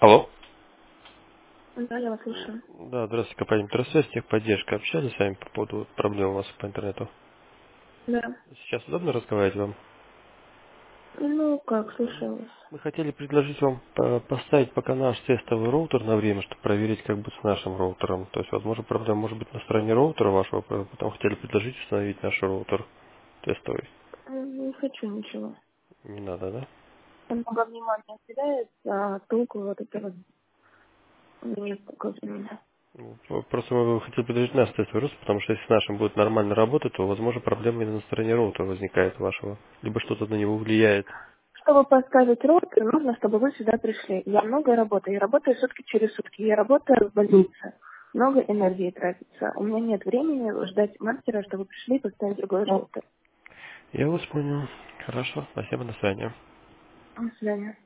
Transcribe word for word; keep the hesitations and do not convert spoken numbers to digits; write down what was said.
Алло. Да, я вас слушаю. Да, здравствуйте, компания Метросвязь, техподдержка. Общались с вами по поводу проблем у вас по интернету. Да. Сейчас удобно разговаривать вам? Ну, как, слушаю вас. Мы хотели предложить вам э, поставить пока наш тестовый роутер на время, чтобы проверить, как быть с нашим роутером. То есть, возможно, проблема может быть на стороне роутера вашего, э, потом хотели предложить установить наш роутер тестовый. М, Не хочу ничего. Не надо, да? Много внимания уделяет, а толку вот это вот нет как у меня. Ну, п- Просто мы хотели предложить наш тестовый роутер, потому что если с нашим будет нормально работать, то, возможно, проблема именно на стороне роутера возникает вашего. Либо что-то на него влияет. Чтобы поставить роутер, нужно, чтобы вы сюда пришли. Я много работаю. Я работаю сутки через сутки. Я работаю в больнице. Много энергии тратится. У меня нет времени ждать мастера, чтобы пришли и поставить другой роутер. Я вас понял. Хорошо, спасибо, до свидания. До свидания.